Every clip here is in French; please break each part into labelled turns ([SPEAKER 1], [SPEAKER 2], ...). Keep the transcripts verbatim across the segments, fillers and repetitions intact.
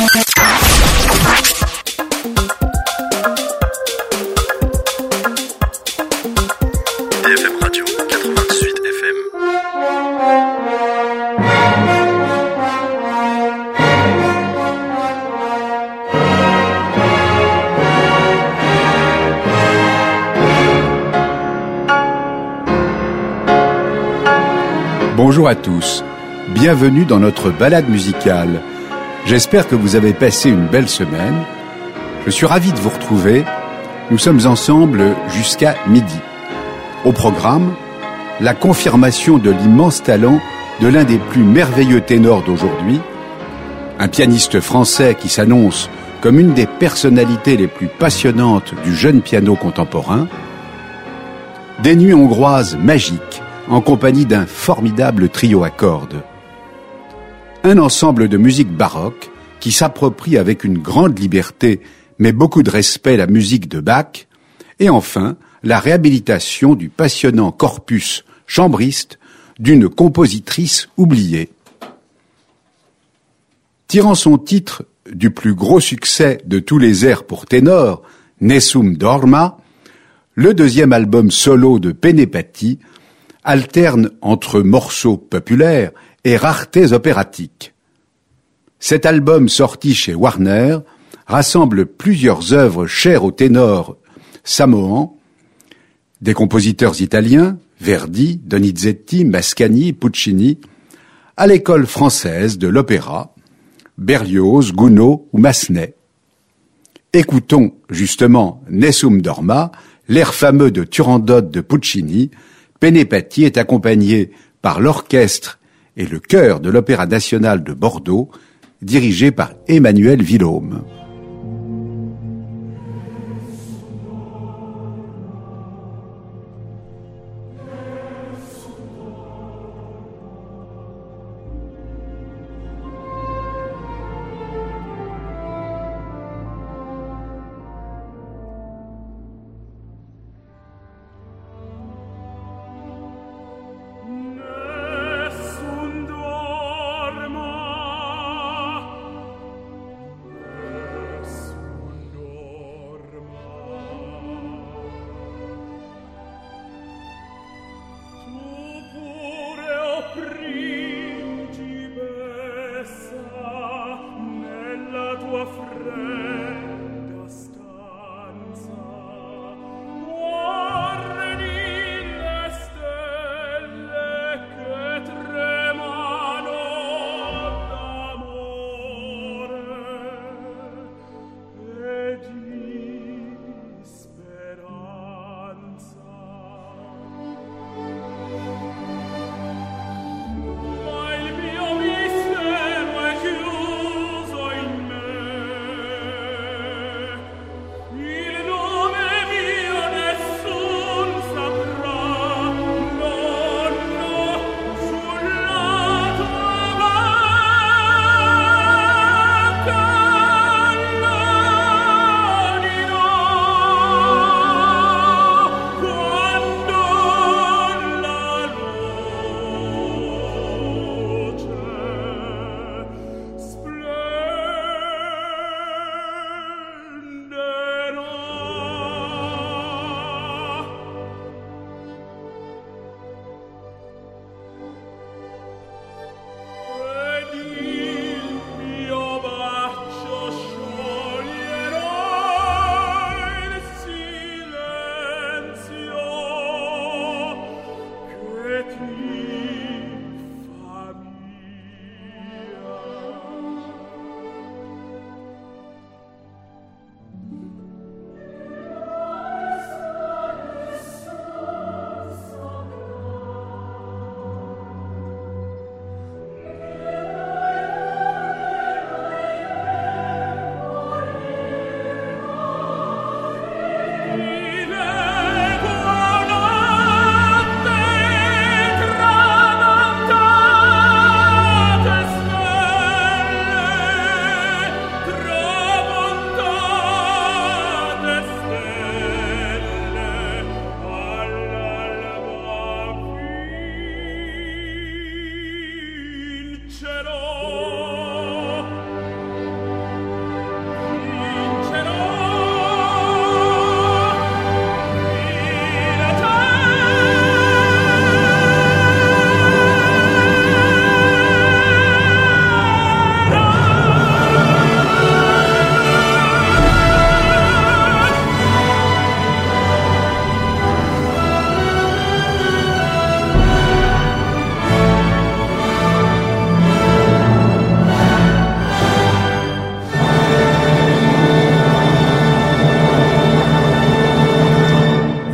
[SPEAKER 1] Bonjour à tous, bienvenue dans notre balade musicale. J'espère que vous avez passé une belle semaine. Je suis ravi de vous retrouver. Nous sommes ensemble jusqu'à midi. Au programme, la confirmation de l'immense talent de l'un des plus merveilleux ténors d'aujourd'hui, un pianiste français qui s'annonce comme une des personnalités les plus passionnantes du jeune piano contemporain, des nuits hongroises magiques en compagnie d'un formidable trio à cordes. Un ensemble de musique baroque qui s'approprie avec une grande liberté mais beaucoup de respect la musique de Bach, et enfin la réhabilitation du passionnant corpus chambriste d'une compositrice oubliée. Tirant son titre du plus gros succès de tous les airs pour ténor, Nessun Dorma, le deuxième album solo de Penepati alterne entre morceaux populaires et raretés opératiques. Cet album sorti chez Warner rassemble plusieurs œuvres chères au ténor samoan, des compositeurs italiens, Verdi, Donizetti, Mascagni, Puccini, à l'école française de l'opéra, Berlioz, Gounod ou Massenet. Écoutons justement Nessun Dorma, l'air fameux de Turandot de Puccini. Penepati est accompagné par l'orchestre et le chœur de l'Opéra national de Bordeaux, dirigé par Emmanuel Villaume.
[SPEAKER 2] Me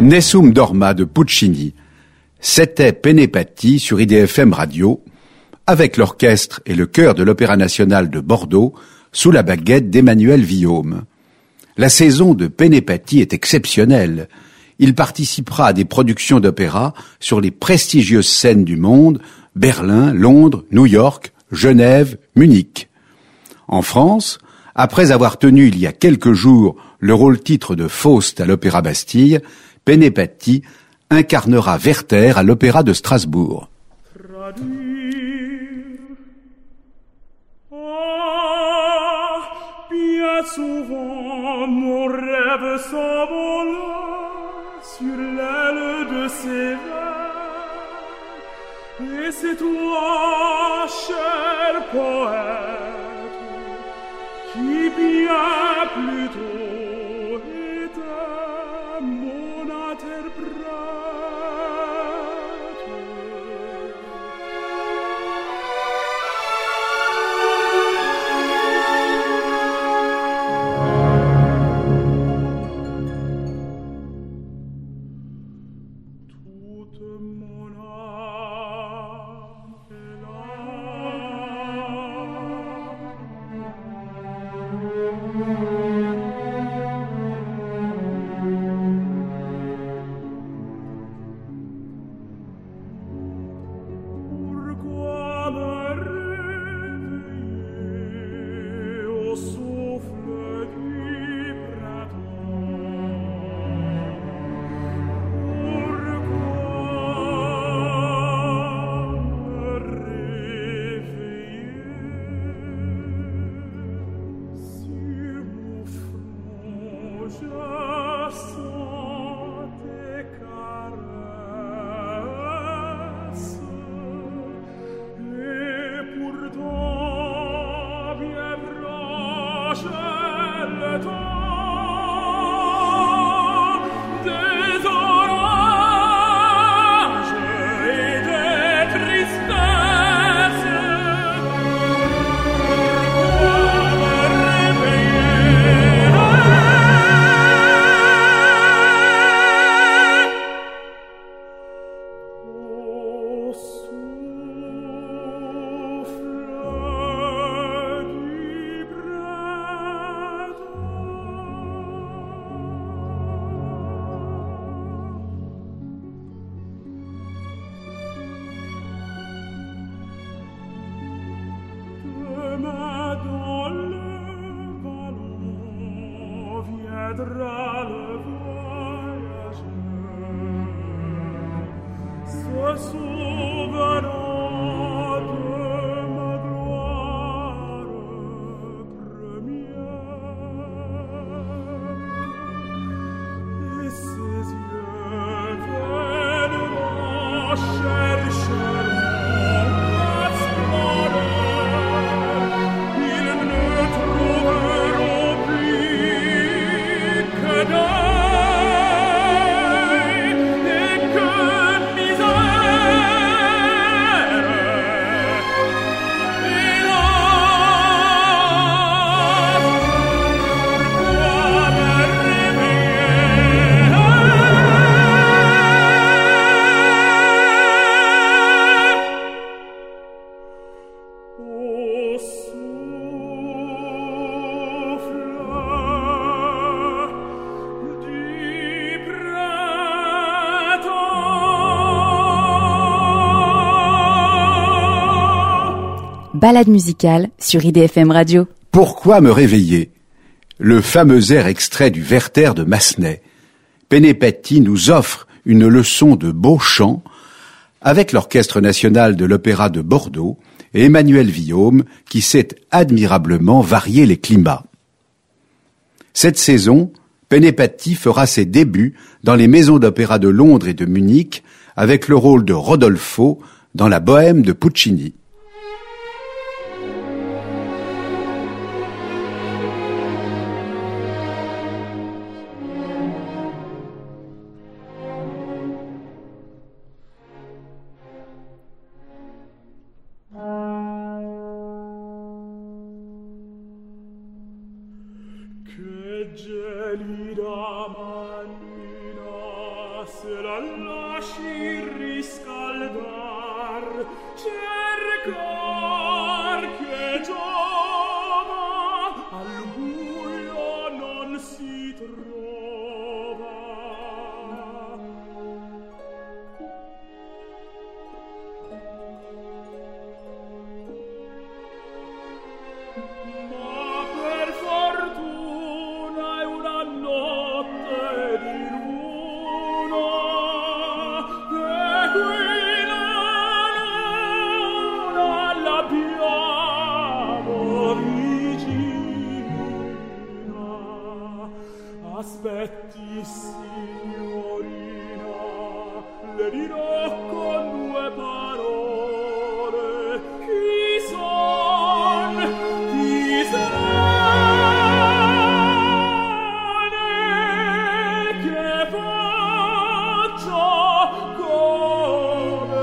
[SPEAKER 1] Nessun Dorma de Puccini. C'était Penepati sur I D F M Radio, avec l'orchestre et le chœur de l'Opéra national de Bordeaux, sous la baguette d'Emmanuel Villaume. La saison de Penepati est exceptionnelle. Il participera à des productions d'opéra sur les prestigieuses scènes du monde, Berlin, Londres, New York, Genève, Munich. En France, après avoir tenu il y a quelques jours le rôle-titre de Faust à l'Opéra Bastille, Penepati incarnera Werther à l'Opéra de Strasbourg.
[SPEAKER 2] Ah, bien souvent mon rêve s'envola sur l'aile de ses vers, et c'est toi, cher poète, qui bien plus tôt était mon interprète. Toute mon âme est là. Pourquoi me réveiller au souffle du printemps? Pourquoi me réveiller sur mon front? Je sens tes caresses, et pourtant bien proche le temps des orages et des tristesses. Pourquoi me réveiller au souffle du Demain dans le ballon viendra le voyageur, se souvenant de ma gloire première, et ses yeux viendront chercher mon splendeur. Ils ne trouveront plus que deuil et que misère. Hélas, pourquoi me réveiller au souffle du printemps?
[SPEAKER 3] Balade musicale sur I D F M Radio.
[SPEAKER 1] Pourquoi me réveiller? Le fameux air extrait du Werther de Massenet. Penepati nous offre une leçon de beau chant avec l'Orchestre national de l'Opéra de Bordeaux et Emmanuel Villaume qui sait admirablement varier les climats. Cette saison, Penepati fera ses débuts dans les maisons d'opéra de Londres et de Munich avec le rôle de Rodolfo dans la Bohème de Puccini.
[SPEAKER 2] Che gelida manina se la lasci riscaldar, cercar che giova, al buio non si trova. Ma per fortuna è una notte di luna, e qui la luna l'abbiamo vicina. Aspetti, signorina, le dirò con due parole chi son, chi son e che faccio, come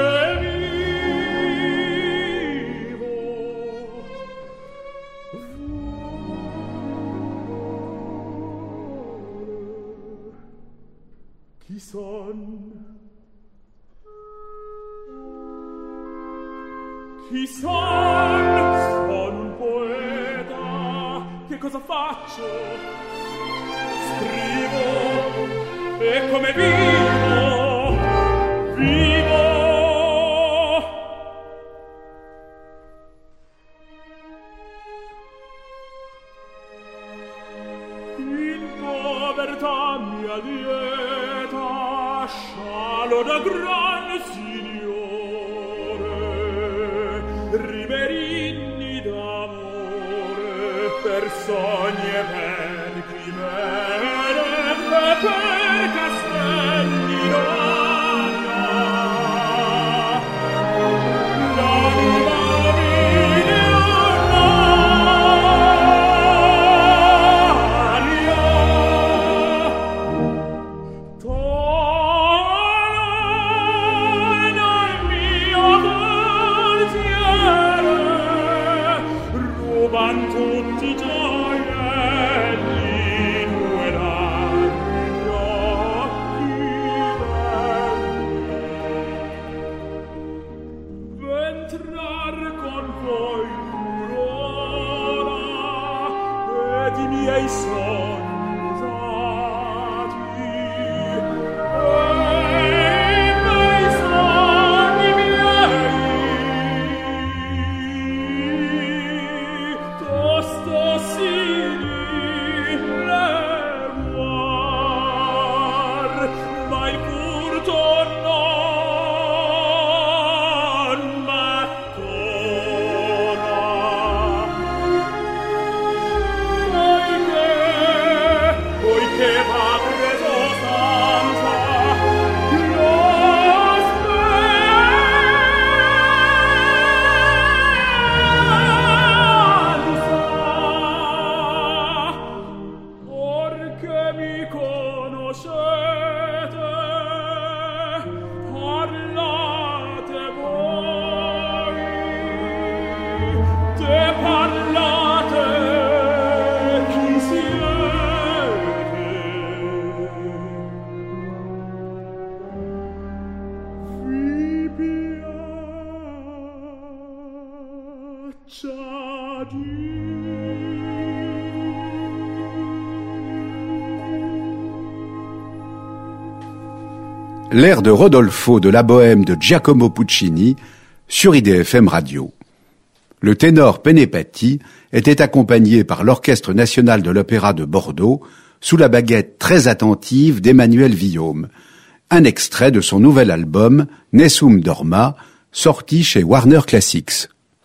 [SPEAKER 2] vivo. Chi son? Chi son? Son un poeta. Che cosa faccio? Scrivo. E come vivo? Vivo. In povertà mia dieta scialo da gran signore, riverini d'amore per sogni e per chimere e per castelli d'aria. L'anima tutti i gioielli, due larghi occhi belli. V'entrar con voi l'ora ed i miei sogni usati, e i miei sogni miei tosto si rilevar, ma il furto non m'attona. Poiché, poiché va preso stanza, lo or che mi conoscete, parlate voi, te parlate chi siete. Vi piaccia dir.
[SPEAKER 1] L'air de Rodolfo de la Bohème de Giacomo Puccini sur I D F M Radio. Le ténor Penepati était accompagné par l'Orchestre national de l'Opéra de Bordeaux sous la baguette très attentive d'Emmanuel Villaume. Un extrait de son nouvel album Nessun Dorma, sorti chez Warner Classics.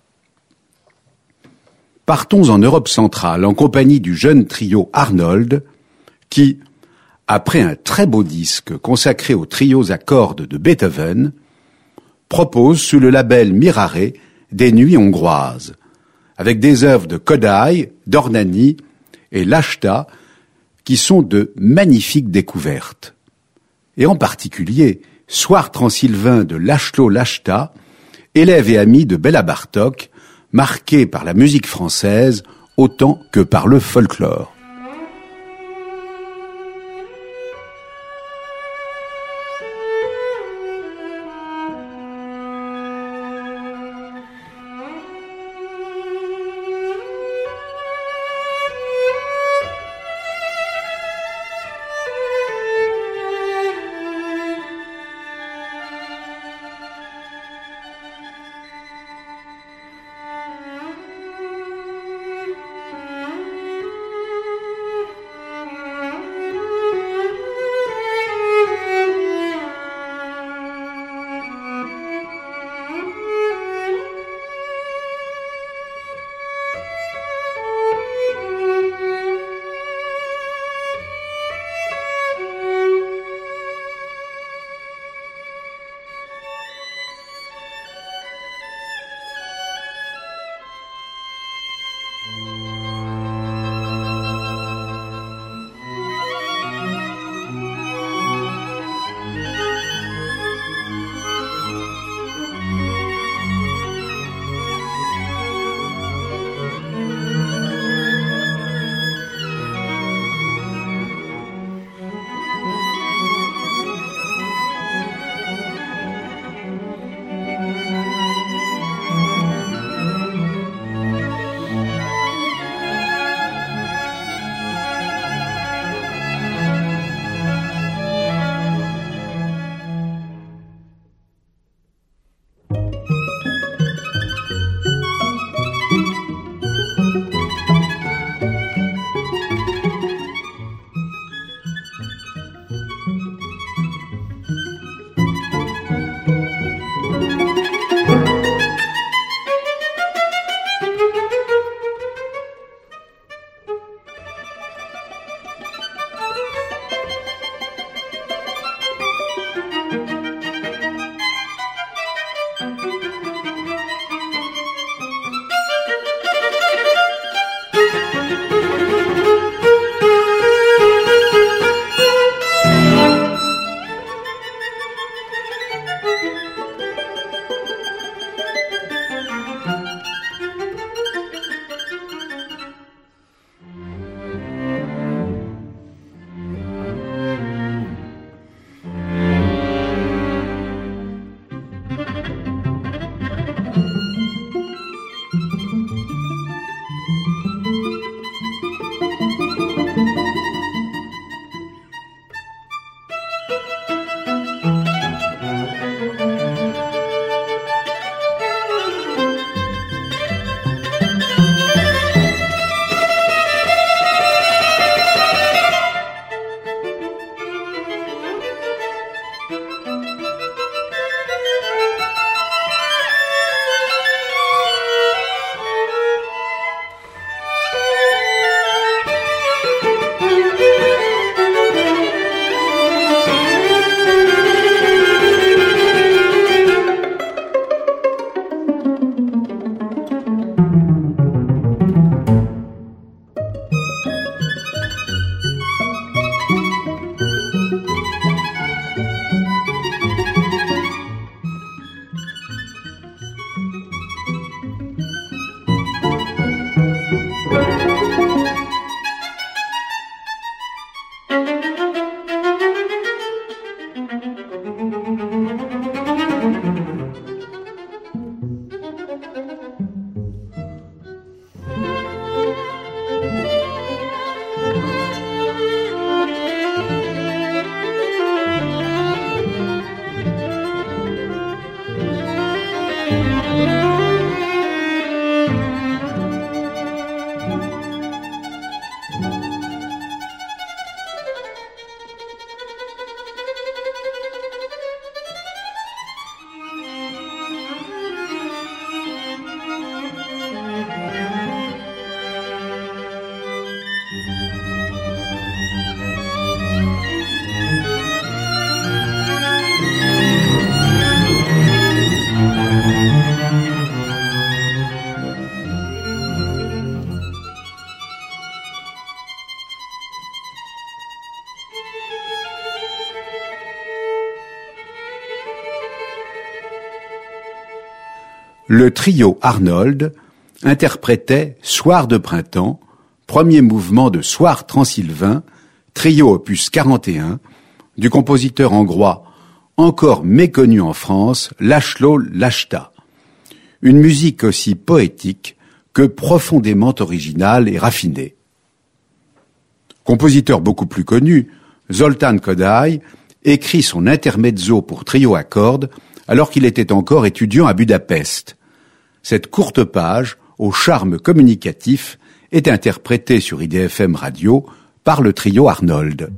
[SPEAKER 1] Partons en Europe centrale en compagnie du jeune trio Arnold qui, après un très beau disque consacré aux trios à cordes de Beethoven, propose sous le label Mirare des nuits hongroises, avec des œuvres de Kodály, d'Ornani et Lachta qui sont de magnifiques découvertes. Et en particulier, Soir transylvain de László Lachta, élève et ami de Béla Bartók, marqué par la musique française autant que par le folklore. Le trio Arnold interprétait Soir de printemps, premier mouvement de Soir transylvain, trio opus quarante et un, du compositeur hongrois encore méconnu en France, László Lasta. Une musique aussi poétique que profondément originale et raffinée. Compositeur beaucoup plus connu, Zoltán Kodály écrit son intermezzo pour trio à cordes alors qu'il était encore étudiant à Budapest. Cette courte page, au charme communicatif, est interprétée sur I D F M Radio par le trio Arnold.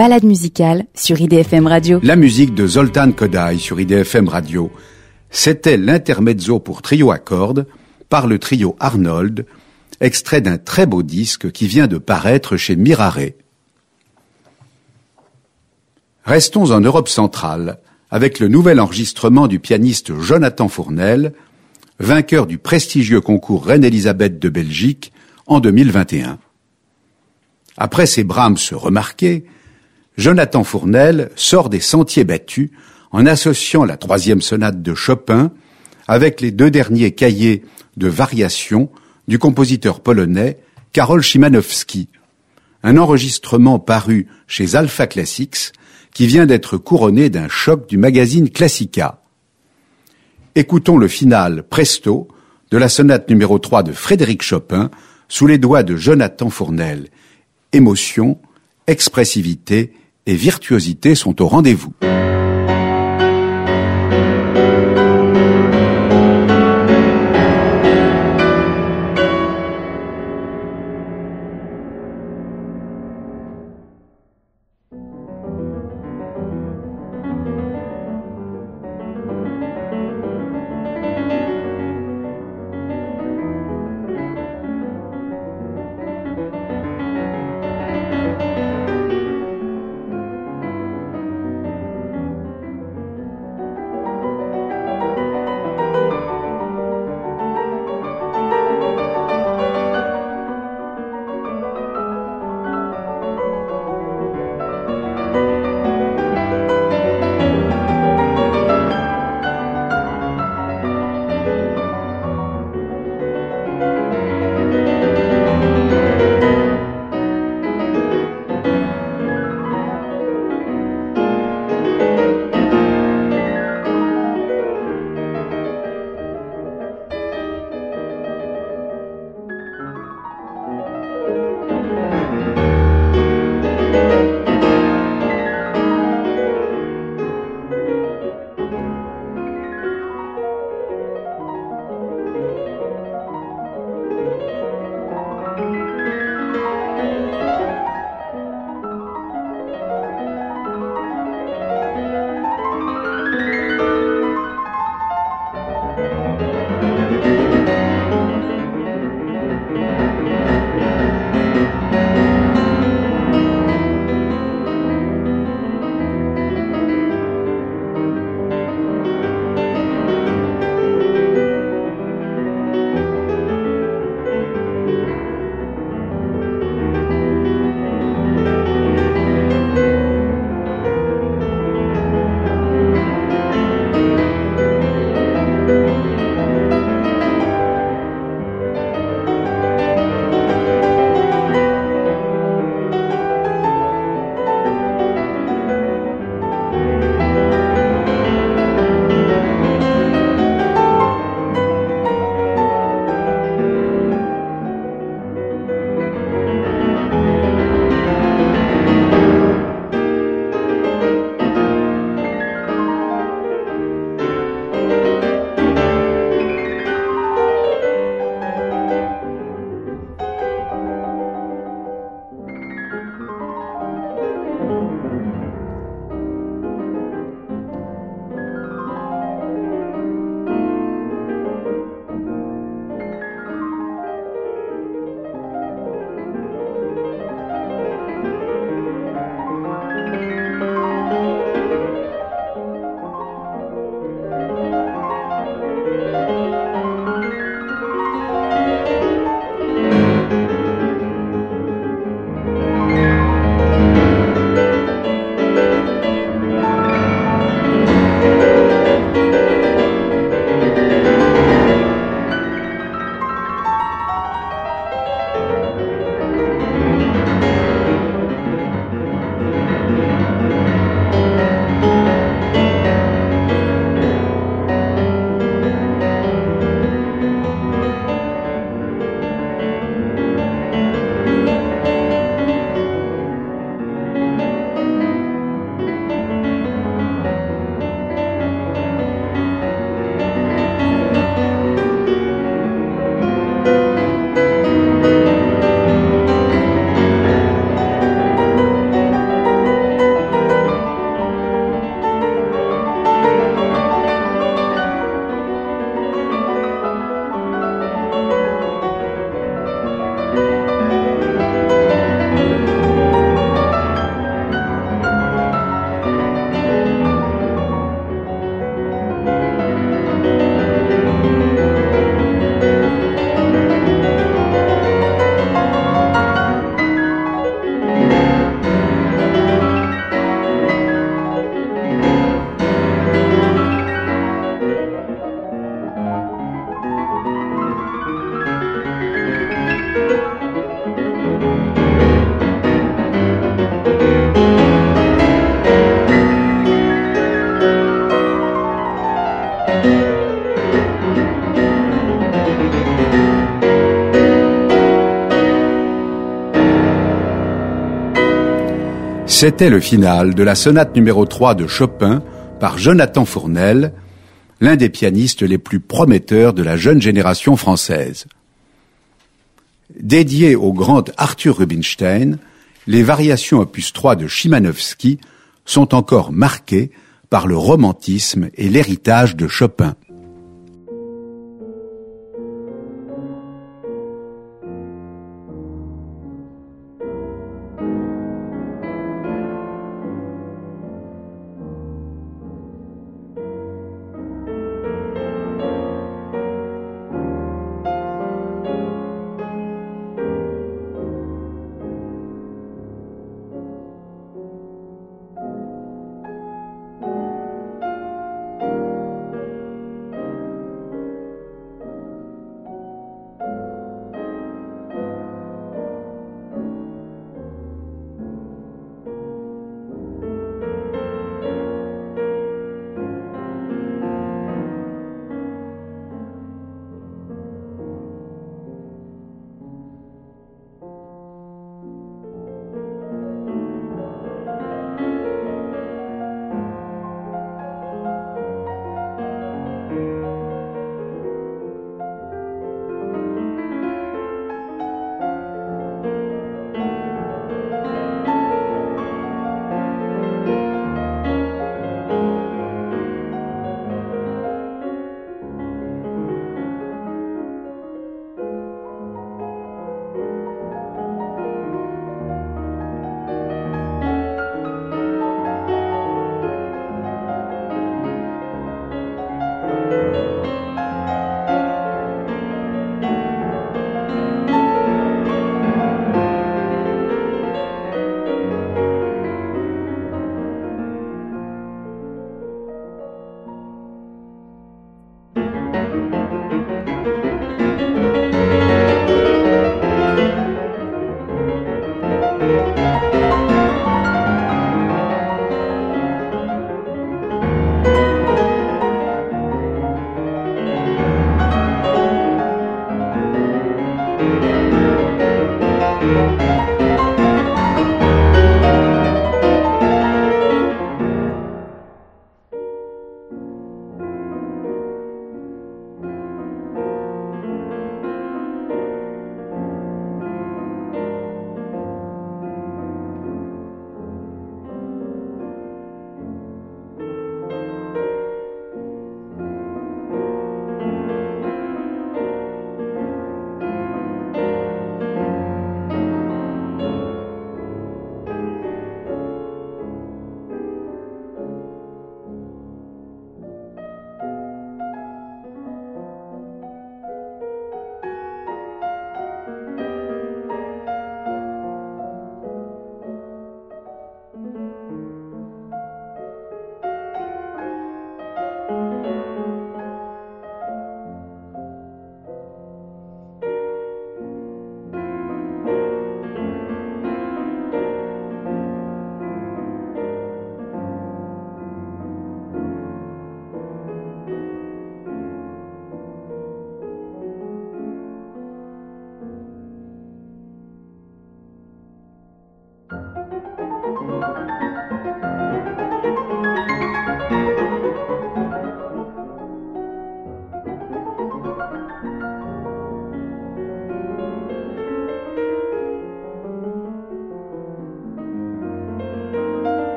[SPEAKER 3] balade musicale sur I D F M Radio.
[SPEAKER 1] La musique de Zoltán Kodály sur I D F M Radio, c'était l'intermezzo pour trio à cordes par le trio Arnold, extrait d'un très beau disque qui vient de paraître chez Mirare. Restons en Europe centrale avec le nouvel enregistrement du pianiste Jonathan Fournel, vainqueur du prestigieux concours Reine-Élisabeth de Belgique en deux mille vingt et un. Après ses Brahms remarqués, Jonathan Fournel sort des sentiers battus en associant la troisième sonate de Chopin avec les deux derniers cahiers de variations du compositeur polonais Karol Szymanowski, un enregistrement paru chez Alpha Classics qui vient d'être couronné d'un choc du magazine Classica. Écoutons le final presto de la sonate numéro trois de Frédéric Chopin sous les doigts de Jonathan Fournel. Émotion, expressivité et virtuosité sont au rendez-vous. C'était le final de la sonate numéro trois de Chopin par Jonathan Fournel, l'un des pianistes les plus prometteurs de la jeune génération française. Dédié au grand Arthur Rubinstein, les variations opus trois de Chimanovski sont encore marquées par le romantisme et l'héritage de Chopin.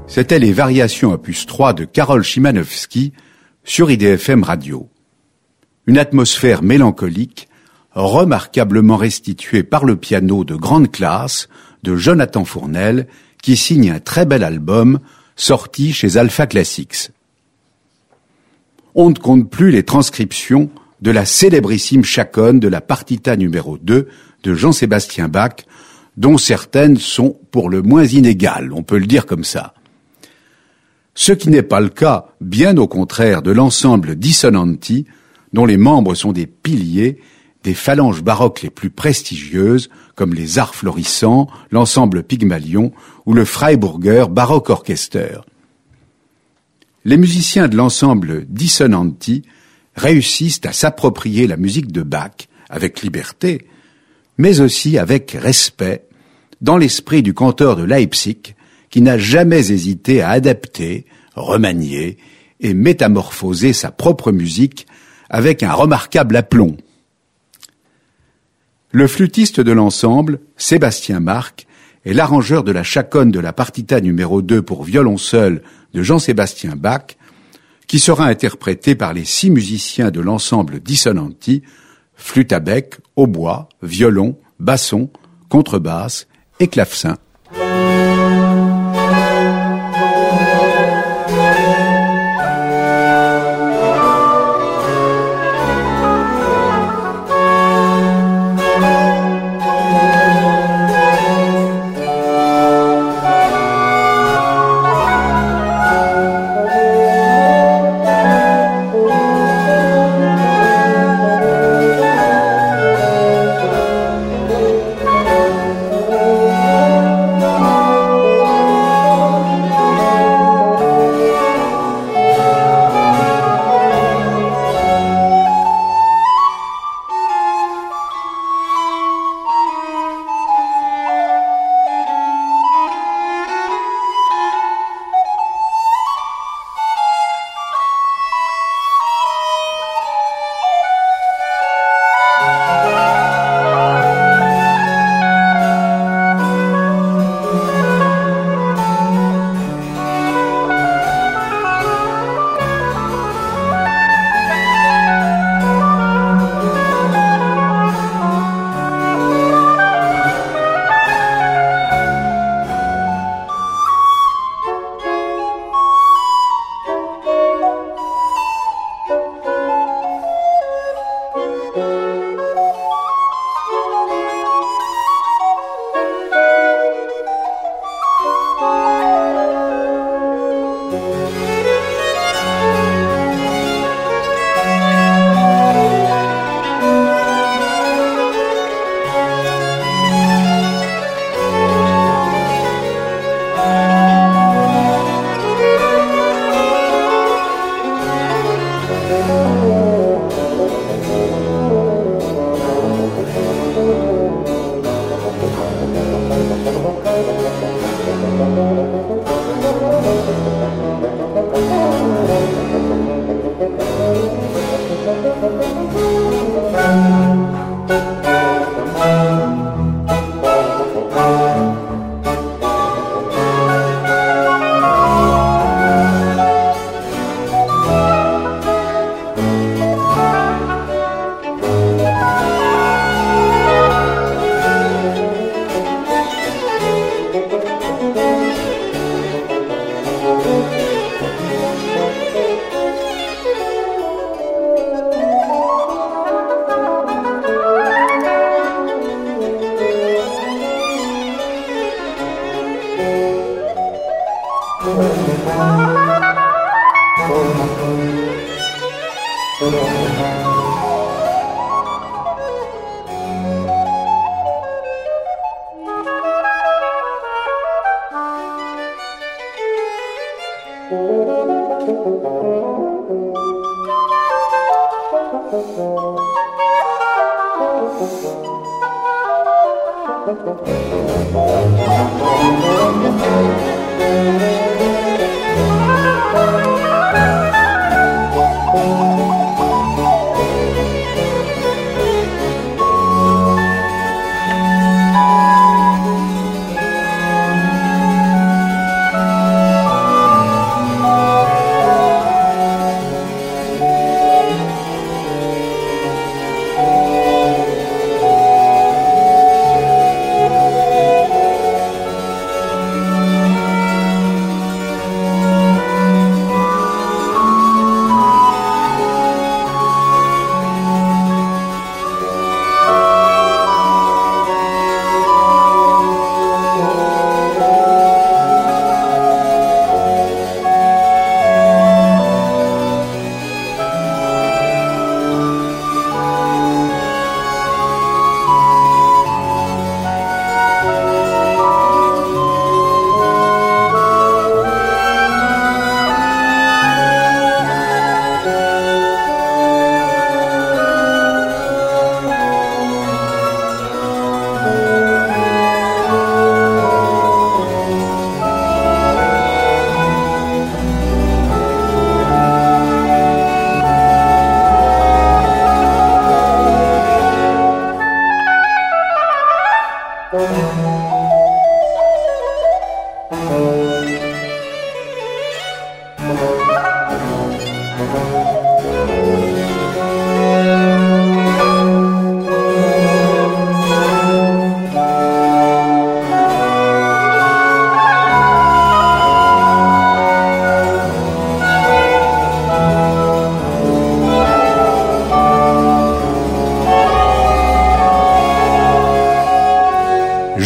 [SPEAKER 1] C'étaient les variations opus trois de Karol Szymanowski sur I D F M Radio. Une atmosphère mélancolique, remarquablement restituée par le piano de grande classe de Jonathan Fournel, qui signe un très bel album sorti chez Alpha Classics. On ne compte plus les transcriptions de la célébrissime chaconne de la partita numéro deux de Jean-Sébastien Bach, dont certaines sont pour le moins inégales, on peut le dire comme ça. Ce qui n'est pas le cas, bien au contraire, de l'ensemble Dissonanti, dont les membres sont des piliers des phalanges baroques les plus prestigieuses, comme les Arts Florissants, l'ensemble Pygmalion ou le Freiburger Baroque Orchester. Les musiciens de l'ensemble Dissonanti réussissent à s'approprier la musique de Bach avec liberté, mais aussi avec respect, dans l'esprit du canteur de Leipzig, qui n'a jamais hésité à adapter, remanier et métamorphoser sa propre musique avec un remarquable aplomb. Le flûtiste de l'ensemble, Sébastien Marc, est l'arrangeur de la chaconne de la partita numéro deux pour violon seul de Jean-Sébastien Bach, qui sera interprétée par les six musiciens de l'ensemble Dissonanti, flûte à bec, hautbois, violon, basson, contrebasse et clavecin.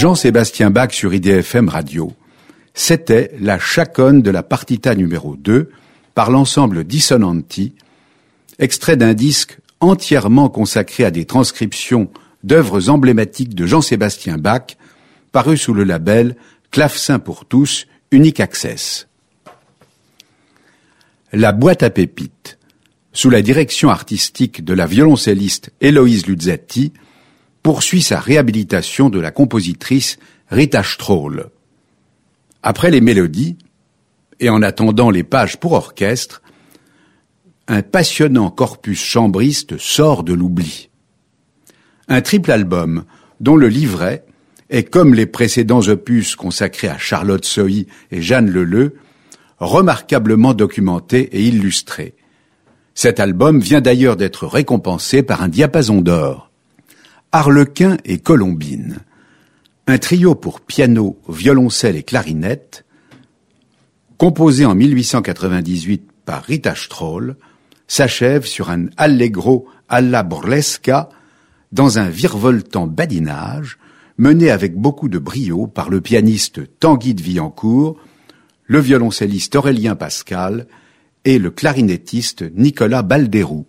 [SPEAKER 1] Jean-Sébastien Bach sur I D F M Radio. C'était la chaconne de la partita numéro deux par l'ensemble Dissonanti, extrait d'un disque entièrement consacré à des transcriptions d'œuvres emblématiques de Jean-Sébastien Bach, paru sous le label Clavecin pour tous, Unique Access. La boîte à pépites, sous la direction artistique de la violoncelliste Héloïse Luzzatti, poursuit sa réhabilitation de la compositrice Rita Stroll. Après les mélodies, et en attendant les pages pour orchestre, un passionnant corpus chambriste sort de l'oubli. Un triple album dont le livret est, comme les précédents opus consacrés à Charlotte Sohi et Jeanne Leleu, remarquablement documenté et illustré. Cet album vient d'ailleurs d'être récompensé par un diapason d'or. Harlequin et Colombine, un trio pour piano, violoncelle et clarinette, composé en mille huit cent quatre-vingt-dix-huit par Rita Stroll, s'achève sur un allegro alla burlesca dans un virevoltant badinage mené avec beaucoup de brio par le pianiste Tanguy de Villancourt, le violoncelliste Aurélien Pascal et le clarinettiste Nicolas Balderou.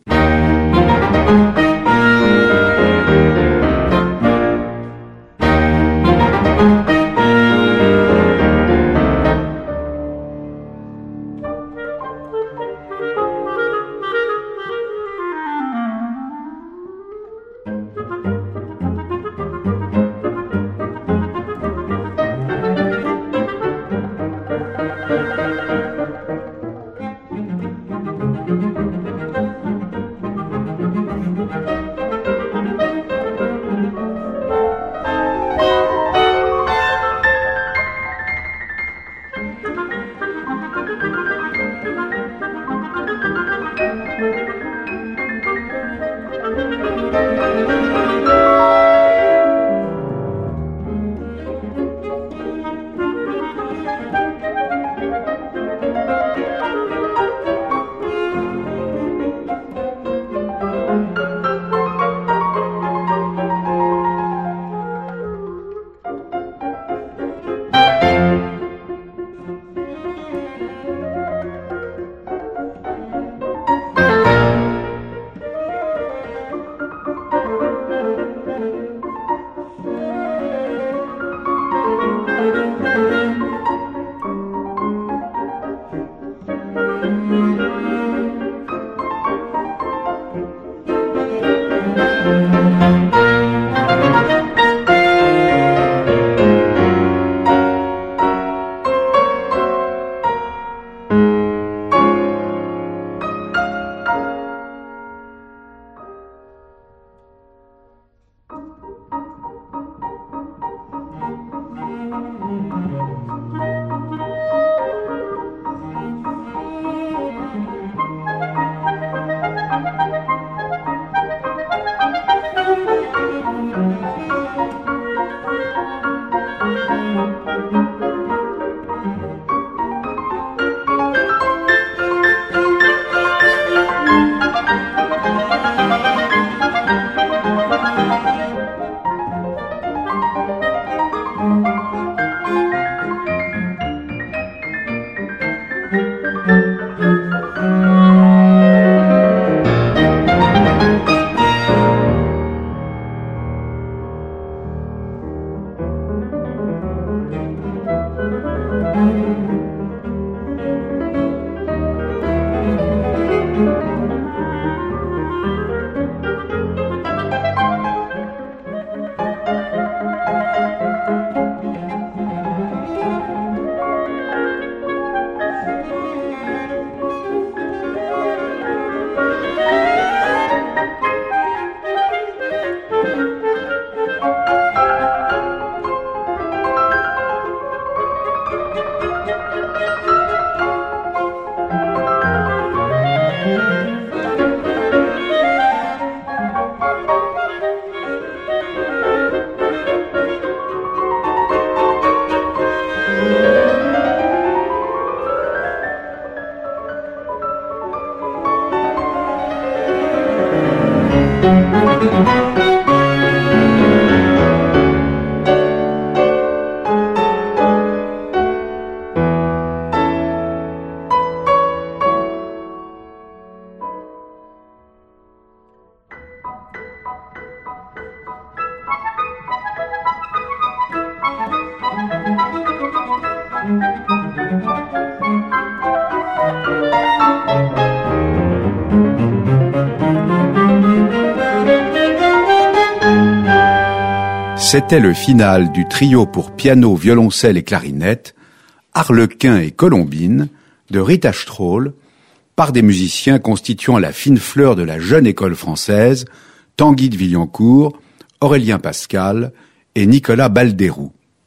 [SPEAKER 1] C'était le final du trio pour piano, violoncelle et clarinette, Arlequin et Colombine, de Rita Strohl, par des musiciens constituant la fine fleur de la jeune école française, Tanguy de Villancourt, Aurélien Pascal et Nicolas Balderoux.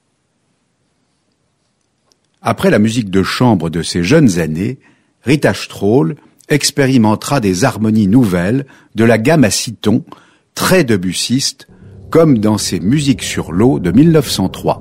[SPEAKER 1] Après la musique de chambre de ses jeunes années, Rita Strohl expérimentera des harmonies nouvelles de la gamme à six tons, très debussiste, comme dans ses musiques sur l'eau de mille neuf cent trois.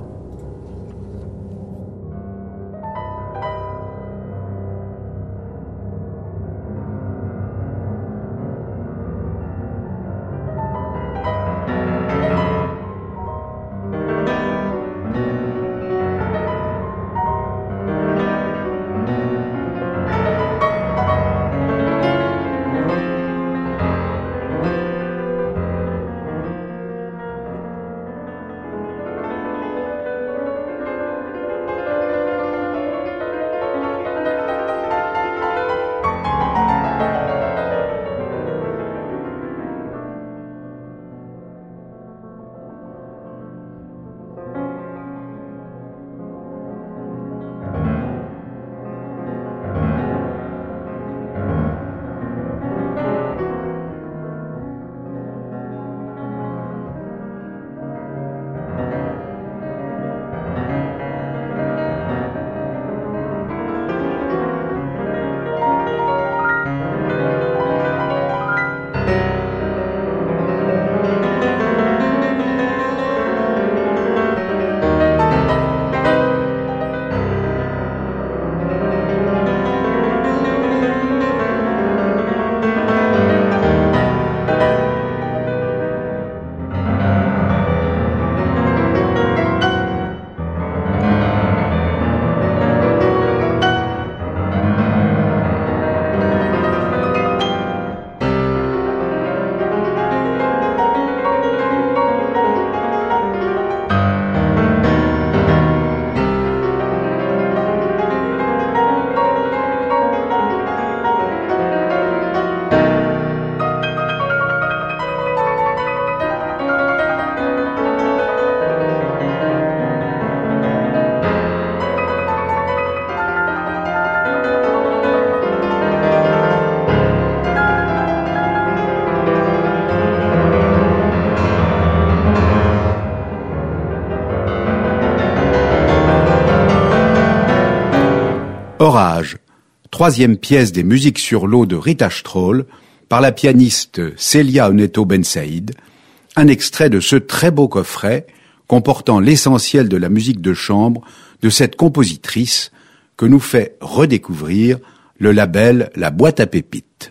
[SPEAKER 1] Orage, troisième pièce des musiques sur l'eau de Rita Strohl, par la pianiste Célia Oneto Bensaïd, un extrait de ce très beau coffret comportant l'essentiel de la musique de chambre de cette compositrice que nous fait redécouvrir le label La Boîte à Pépites.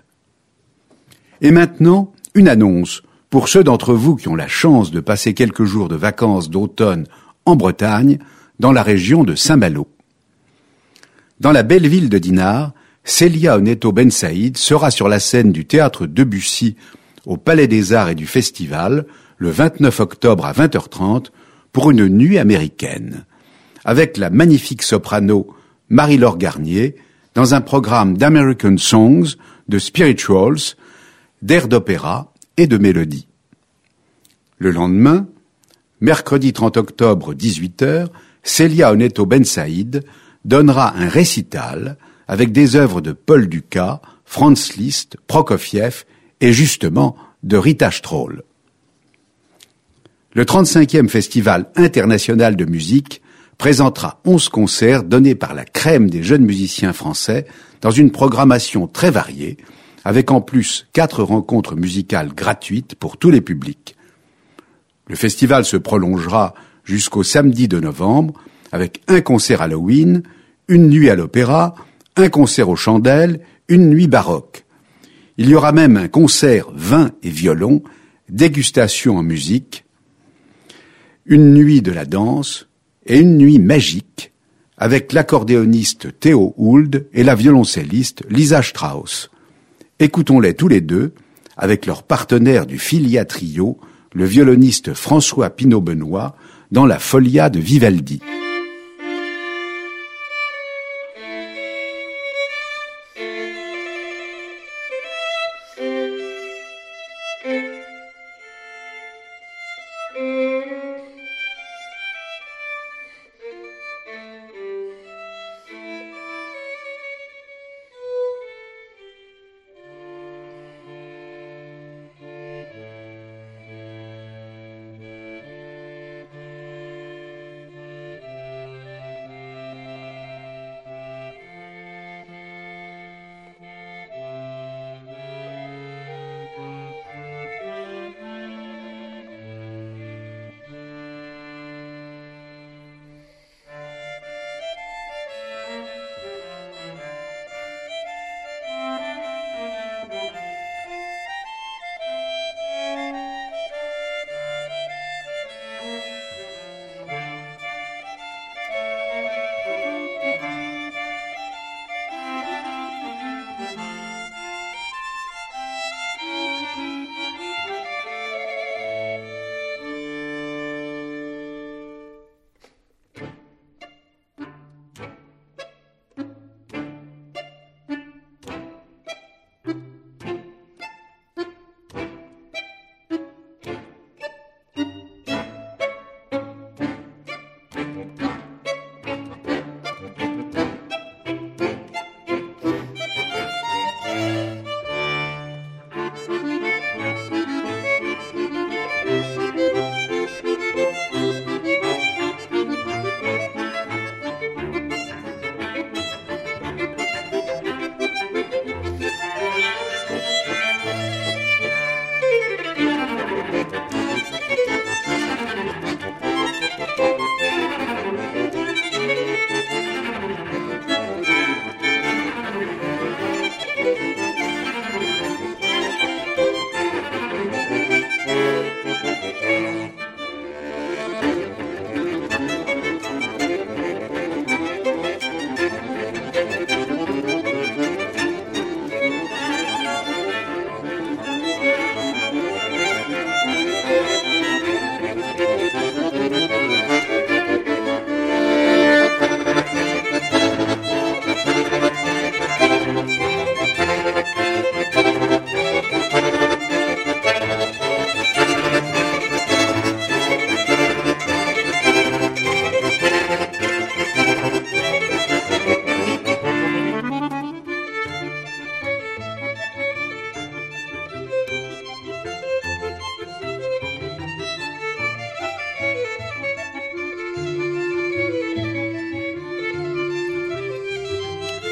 [SPEAKER 1] Et maintenant, une annonce pour ceux d'entre vous qui ont la chance de passer quelques jours de vacances d'automne en Bretagne, dans la région de Saint-Malo. Dans la belle ville de Dinard, Célia Oneto Bensaïd sera sur la scène du théâtre Debussy au Palais des Arts et du Festival le vingt-neuf octobre à vingt heures trente pour une nuit américaine, avec la magnifique soprano Marie-Laure Garnier dans un programme d'American Songs, de spirituals, d'airs d'opéra et de mélodies. Le lendemain, mercredi trente octobre, dix-huit heures, Célia Oneto Bensaïd donnera un récital avec des œuvres de Paul Dukas, Franz Liszt, Prokofiev et justement de Rita Strohl. Le trente-cinquième Festival international de musique présentera onze concerts donnés par la crème des jeunes musiciens français dans une programmation très variée, avec en plus quatre rencontres musicales gratuites pour tous les publics. Le festival se prolongera jusqu'au samedi de novembre avec un concert Halloween, une nuit à l'opéra, un concert aux chandelles, une nuit baroque. Il y aura même un concert vin et violon, dégustation en musique, une nuit de la danse et une nuit magique avec l'accordéoniste Théo Hould et la violoncelliste Lisa Strauss. Écoutons-les tous les deux avec leur partenaire du Filia Trio, le violoniste François Pinault-Benoît, dans la Folia de Vivaldi.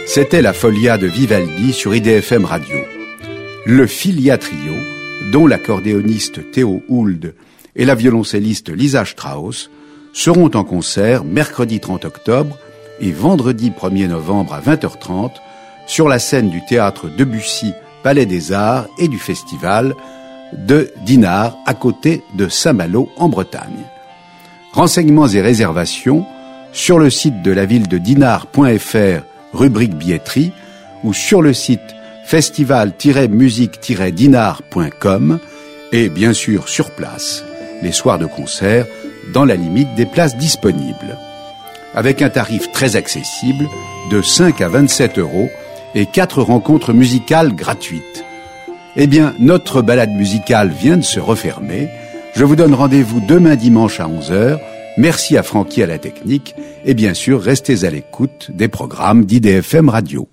[SPEAKER 1] C'était la Folia de Vivaldi sur I D F M Radio. Le Filia Trio, dont l'accordéoniste Théo Hould et la violoncelliste Lisa Strauss, seront en concert mercredi trente octobre et vendredi premier novembre à vingt heures trente sur la scène du théâtre Debussy Palais des Arts et du festival de Dinard à côté de Saint-Malo en Bretagne. Renseignements et réservations sur le site de la ville de dinard point f r, rubrique billetterie, ou sur le site festival tiret musique tiret dinard point com et bien sûr sur place, les soirs de concert, dans la limite des places disponibles. Avec un tarif très accessible de cinq à vingt-sept euros et quatre rencontres musicales gratuites. Eh bien, notre balade musicale vient de se refermer. Je vous donne rendez-vous demain dimanche à onze heures. Merci à Francky à la technique et bien sûr, restez à l'écoute des programmes d'I D F M Radio.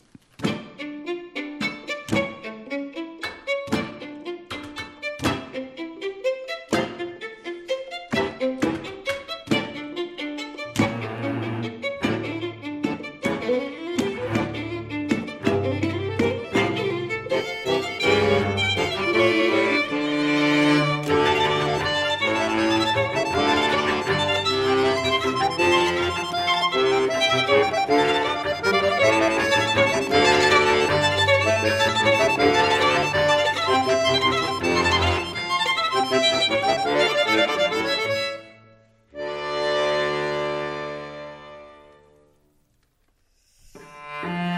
[SPEAKER 2] Thank you.